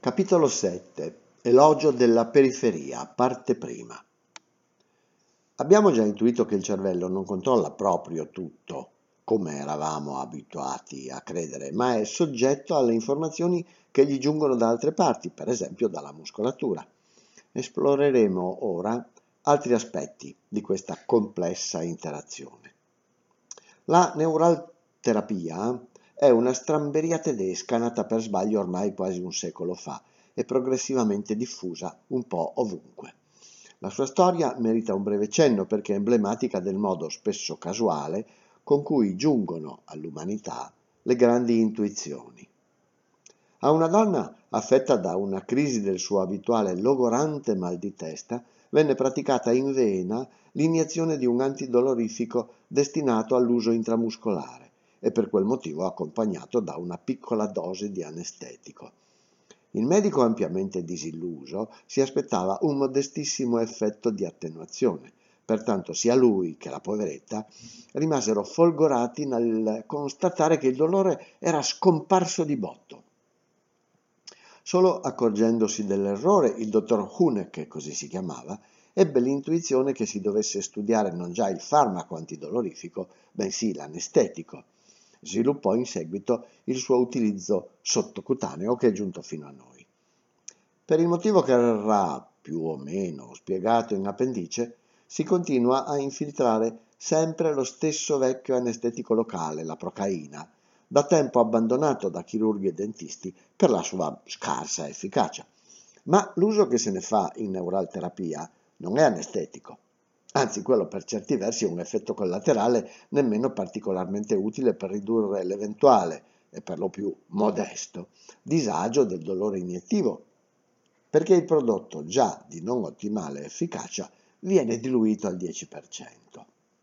Capitolo 7. Elogio della periferia, parte prima. Abbiamo già intuito che il cervello non controlla proprio tutto, come eravamo abituati a credere, ma è soggetto alle informazioni che gli giungono da altre parti, per esempio dalla muscolatura. Esploreremo ora altri aspetti di questa complessa interazione. La neuralterapia è una stramberia tedesca nata per sbaglio ormai quasi un secolo fa e progressivamente diffusa un po' ovunque. La sua storia merita un breve cenno perché è emblematica del modo spesso casuale con cui giungono all'umanità le grandi intuizioni. A una donna affetta da una crisi del suo abituale logorante mal di testa venne praticata in vena l'iniezione di un antidolorifico destinato all'uso intramuscolare e per quel motivo accompagnato da una piccola dose di anestetico. Il medico, ampiamente disilluso, si aspettava un modestissimo effetto di attenuazione, pertanto sia lui che la poveretta rimasero folgorati nel constatare che il dolore era scomparso di botto. Solo accorgendosi dell'errore, il dottor Huneck, così si chiamava, ebbe l'intuizione che si dovesse studiare non già il farmaco antidolorifico, bensì l'anestetico. Sviluppò in seguito il suo utilizzo sottocutaneo che è giunto fino a noi. Per il motivo che verrà più o meno spiegato in appendice, si continua a infiltrare sempre lo stesso vecchio anestetico locale, la procaina, da tempo abbandonato da chirurghi e dentisti per la sua scarsa efficacia. Ma l'uso che se ne fa in neuralterapia non è anestetico, anzi quello per certi versi è un effetto collaterale nemmeno particolarmente utile per ridurre l'eventuale, e per lo più modesto, disagio del dolore iniettivo, perché il prodotto già di non ottimale efficacia viene diluito al 10%.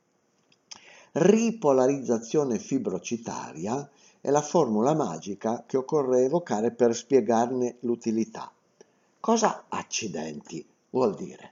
Ripolarizzazione fibrocitaria è la formula magica che occorre evocare per spiegarne l'utilità. Cosa accidenti vuol dire?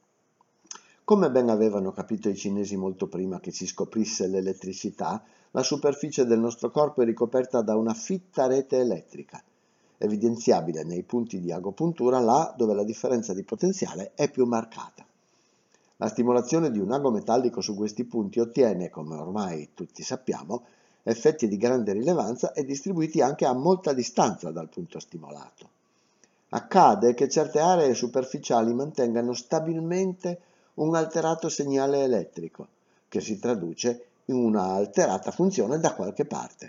Come ben avevano capito i cinesi molto prima che si scoprisse l'elettricità, la superficie del nostro corpo è ricoperta da una fitta rete elettrica, evidenziabile nei punti di agopuntura là dove la differenza di potenziale è più marcata. La stimolazione di un ago metallico su questi punti ottiene, come ormai tutti sappiamo, effetti di grande rilevanza e distribuiti anche a molta distanza dal punto stimolato. Accade che certe aree superficiali mantengano stabilmente un alterato segnale elettrico, che si traduce in una alterata funzione da qualche parte.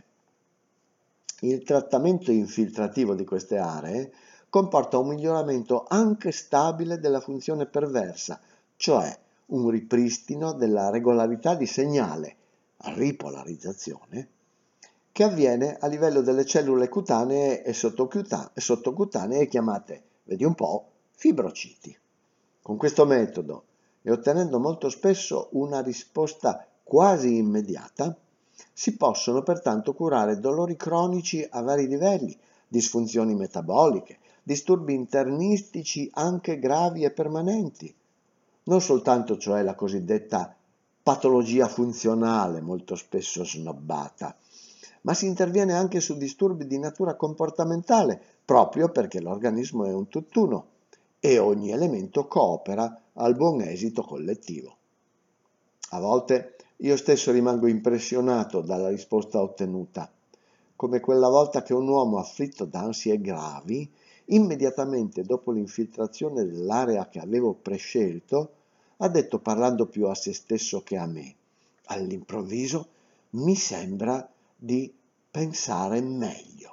Il trattamento infiltrativo di queste aree comporta un miglioramento anche stabile della funzione perversa, cioè un ripristino della regolarità di segnale, ripolarizzazione, che avviene a livello delle cellule cutanee e sottocutanee chiamate, vedi un po', fibrociti. Con questo metodo e ottenendo molto spesso una risposta quasi immediata, si possono pertanto curare dolori cronici a vari livelli, disfunzioni metaboliche, disturbi internistici anche gravi e permanenti, non soltanto cioè la cosiddetta patologia funzionale molto spesso snobbata, ma si interviene anche su disturbi di natura comportamentale, proprio perché l'organismo è un tutt'uno e ogni elemento coopera al buon esito collettivo. A volte io stesso rimango impressionato dalla risposta ottenuta, come quella volta che un uomo afflitto da ansie gravi, immediatamente dopo l'infiltrazione dell'area che avevo prescelto, ha detto parlando più a se stesso che a me: all'improvviso mi sembra di pensare meglio.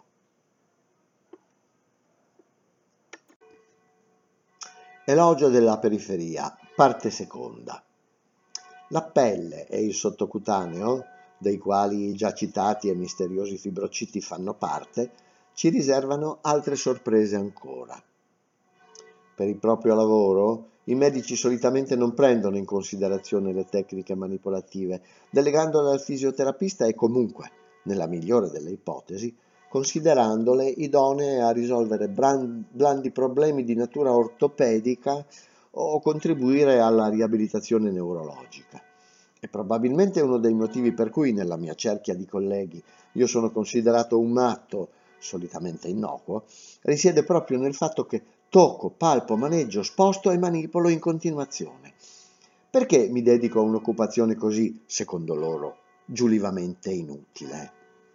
Elogio della periferia, parte seconda. La pelle e il sottocutaneo, dei quali i già citati e misteriosi fibrociti fanno parte, ci riservano altre sorprese ancora. Per il proprio lavoro, i medici solitamente non prendono in considerazione le tecniche manipolative, delegandole al fisioterapista e comunque, nella migliore delle ipotesi, considerandole idonee a risolvere blandi problemi di natura ortopedica o contribuire alla riabilitazione neurologica. E probabilmente uno dei motivi per cui nella mia cerchia di colleghi io sono considerato un matto solitamente innocuo, risiede proprio nel fatto che tocco, palpo, maneggio, sposto e manipolo in continuazione. Perché mi dedico a un'occupazione così, secondo loro, giulivamente inutile?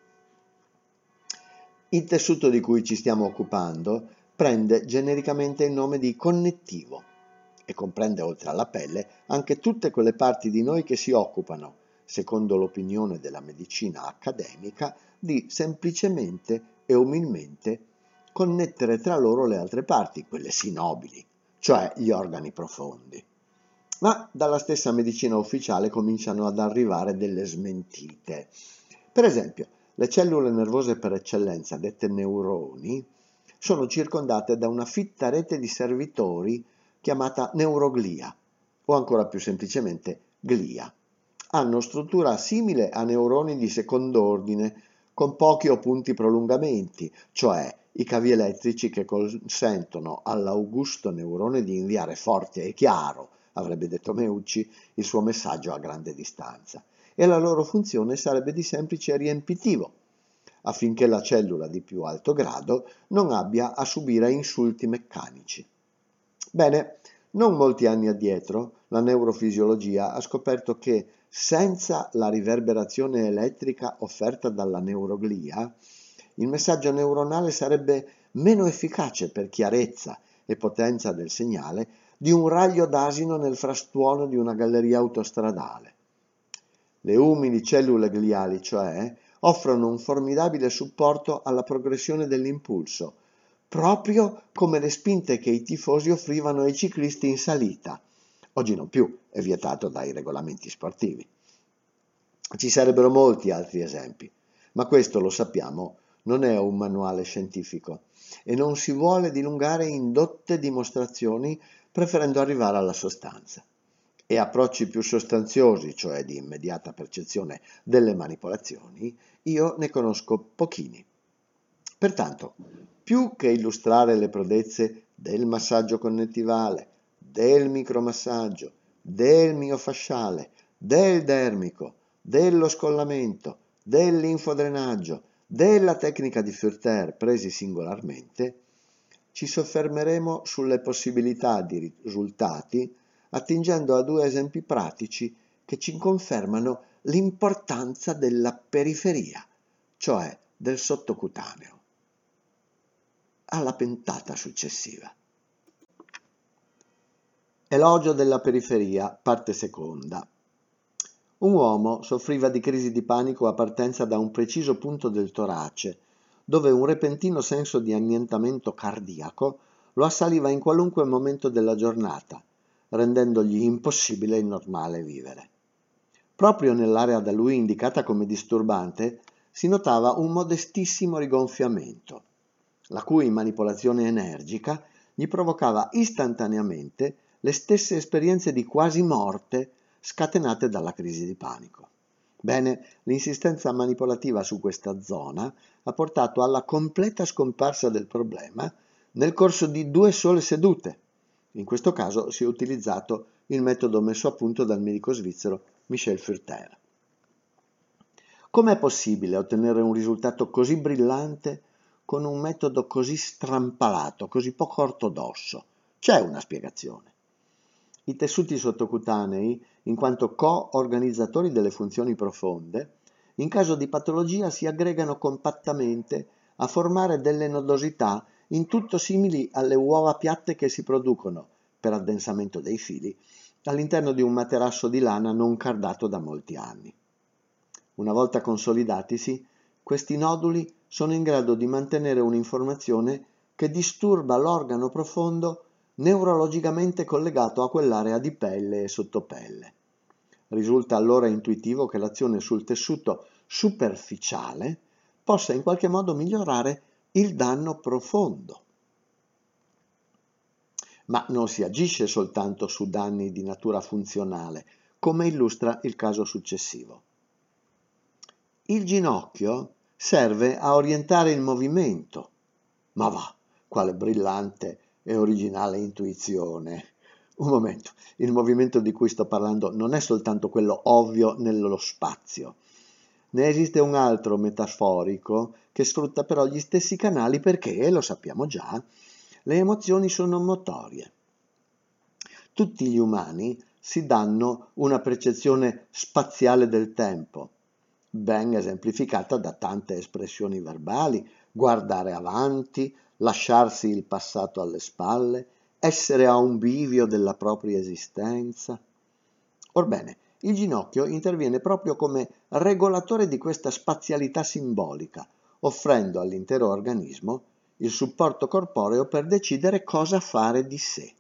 Il tessuto di cui ci stiamo occupando prende genericamente il nome di connettivo e comprende oltre alla pelle anche tutte quelle parti di noi che si occupano, secondo l'opinione della medicina accademica, di semplicemente e umilmente connettere tra loro le altre parti, quelle sì nobili, cioè gli organi profondi. Ma dalla stessa medicina ufficiale cominciano ad arrivare delle smentite. Per esempio, le cellule nervose per eccellenza, dette neuroni, sono circondate da una fitta rete di servitori chiamata neuroglia, o ancora più semplicemente glia. Hanno struttura simile a neuroni di secondo ordine, con pochi o punti prolungamenti, cioè i cavi elettrici che consentono all'augusto neurone di inviare forte e chiaro, avrebbe detto Meucci, il suo messaggio a grande distanza. E la loro funzione sarebbe di semplice riempitivo, affinché la cellula di più alto grado non abbia a subire insulti meccanici. Bene, non molti anni addietro la neurofisiologia ha scoperto che senza la riverberazione elettrica offerta dalla neuroglia, il messaggio neuronale sarebbe meno efficace per chiarezza e potenza del segnale di un raglio d'asino nel frastuono di una galleria autostradale. Le umili cellule gliali, cioè, offrono un formidabile supporto alla progressione dell'impulso, proprio come le spinte che i tifosi offrivano ai ciclisti in salita. Oggi non più, è vietato dai regolamenti sportivi. Ci sarebbero molti altri esempi, ma questo, lo sappiamo, non è un manuale scientifico e non si vuole dilungare in dotte dimostrazioni, preferendo arrivare alla sostanza. E approcci più sostanziosi, cioè di immediata percezione delle manipolazioni, io ne conosco pochini. Pertanto, più che illustrare le prodezze del massaggio connettivale, del micromassaggio, del miofasciale, del dermico, dello scollamento, del linfodrenaggio, della tecnica di Furter presi singolarmente, ci soffermeremo sulle possibilità di risultati attingendo a due esempi pratici che ci confermano l'importanza della periferia, cioè del sottocutaneo. Alla puntata successiva. Elogio della periferia, parte seconda. Un uomo soffriva di crisi di panico a partenza da un preciso punto del torace, dove un repentino senso di annientamento cardiaco lo assaliva in qualunque momento della giornata, rendendogli impossibile il normale vivere. Proprio nell'area da lui indicata come disturbante si notava un modestissimo rigonfiamento, la cui manipolazione energica gli provocava istantaneamente le stesse esperienze di quasi morte scatenate dalla crisi di panico. Bene, l'insistenza manipolativa su questa zona ha portato alla completa scomparsa del problema nel corso di 2 sole sedute. In questo caso si è utilizzato il metodo messo a punto dal medico svizzero Michel Furter. Com'è possibile ottenere un risultato così brillante con un metodo così strampalato, così poco ortodosso? C'è una spiegazione. I tessuti sottocutanei, in quanto co-organizzatori delle funzioni profonde, in caso di patologia si aggregano compattamente a formare delle nodosità in tutto simili alle uova piatte che si producono, per addensamento dei fili, all'interno di un materasso di lana non cardato da molti anni. Una volta consolidatisi, questi noduli sono in grado di mantenere un'informazione che disturba l'organo profondo neurologicamente collegato a quell'area di pelle e sottopelle. Risulta allora intuitivo che l'azione sul tessuto superficiale possa in qualche modo migliorare il danno profondo. Ma non si agisce soltanto su danni di natura funzionale, come illustra il caso successivo. Il ginocchio serve a orientare il movimento. Ma va, quale brillante e originale intuizione! Un momento, il movimento di cui sto parlando non è soltanto quello ovvio nello spazio, Ne esiste un altro metaforico che sfrutta però gli stessi canali perché, lo sappiamo già, le emozioni sono motorie. Tutti gli umani si danno una percezione spaziale del tempo, ben esemplificata da tante espressioni verbali: guardare avanti, lasciarsi il passato alle spalle, essere a un bivio della propria esistenza. Orbene, il ginocchio interviene proprio come regolatore di questa spazialità simbolica, offrendo all'intero organismo il supporto corporeo per decidere cosa fare di sé.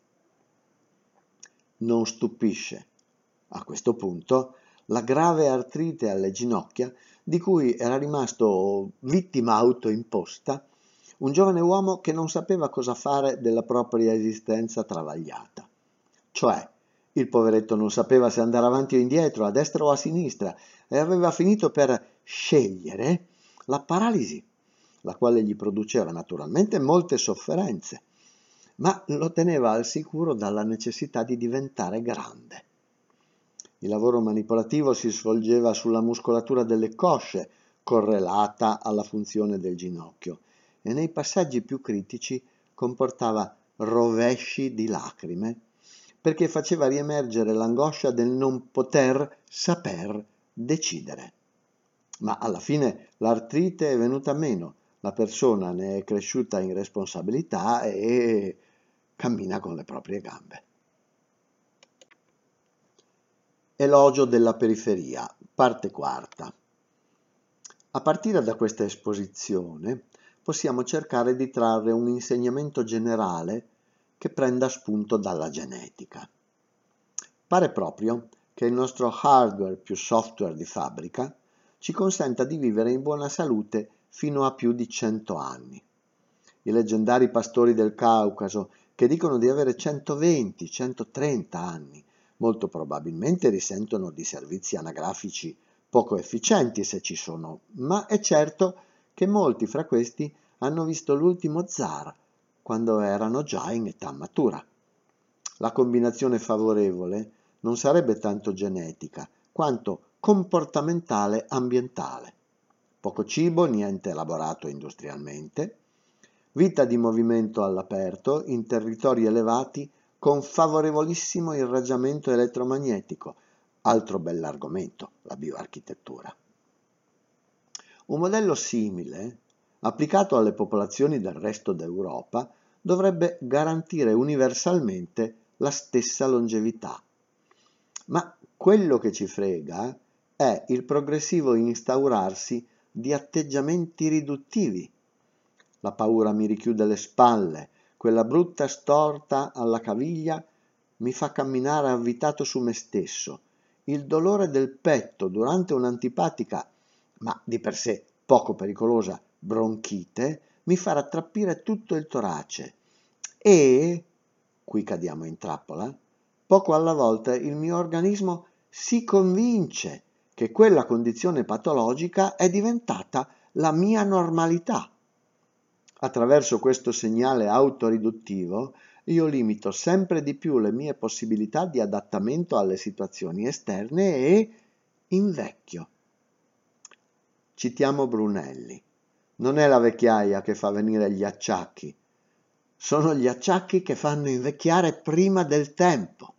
Non stupisce, a questo punto, la grave artrite alle ginocchia di cui era rimasto vittima autoimposta un giovane uomo che non sapeva cosa fare della propria esistenza travagliata. Cioè, il poveretto non sapeva se andare avanti o indietro, a destra o a sinistra, e aveva finito per scegliere la paralisi, la quale gli produceva naturalmente molte sofferenze, ma lo teneva al sicuro dalla necessità di diventare grande. Il lavoro manipolativo si svolgeva sulla muscolatura delle cosce, correlata alla funzione del ginocchio, e nei passaggi più critici comportava rovesci di lacrime, perché faceva riemergere l'angoscia del non poter saper decidere. Ma alla fine l'artrite è venuta meno, la persona ne è cresciuta in responsabilità e cammina con le proprie gambe. Elogio della periferia, parte quarta. A partire da questa esposizione possiamo cercare di trarre un insegnamento generale che prenda spunto dalla genetica. Pare proprio che il nostro hardware più software di fabbrica ci consenta di vivere in buona salute fino a più di 100 anni. I leggendari pastori del Caucaso, che dicono di avere 120-130 anni, molto probabilmente risentono di servizi anagrafici poco efficienti se ci sono, ma è certo che molti fra questi hanno visto l'ultimo zar quando erano già in età matura. La combinazione favorevole non sarebbe tanto genetica quanto comportamentale ambientale. Poco cibo, niente elaborato industrialmente, vita di movimento all'aperto in territori elevati con favorevolissimo irraggiamento elettromagnetico, altro bell'argomento, la bioarchitettura. Un modello simile, applicato alle popolazioni del resto d'Europa, dovrebbe garantire universalmente la stessa longevità. Ma quello che ci frega è il progressivo instaurarsi di atteggiamenti riduttivi. La paura mi richiude le spalle, quella brutta storta alla caviglia mi fa camminare avvitato su me stesso. Il dolore del petto durante un'antipatica, ma di per sé poco pericolosa, bronchite mi fa rattrappire tutto il torace e, qui cadiamo in trappola, poco alla volta il mio organismo si convince che quella condizione patologica è diventata la mia normalità. Attraverso questo segnale autoriduttivo io limito sempre di più le mie possibilità di adattamento alle situazioni esterne e invecchio. Citiamo Brunelli. Non è la vecchiaia che fa venire gli acciacchi, sono gli acciacchi che fanno invecchiare prima del tempo.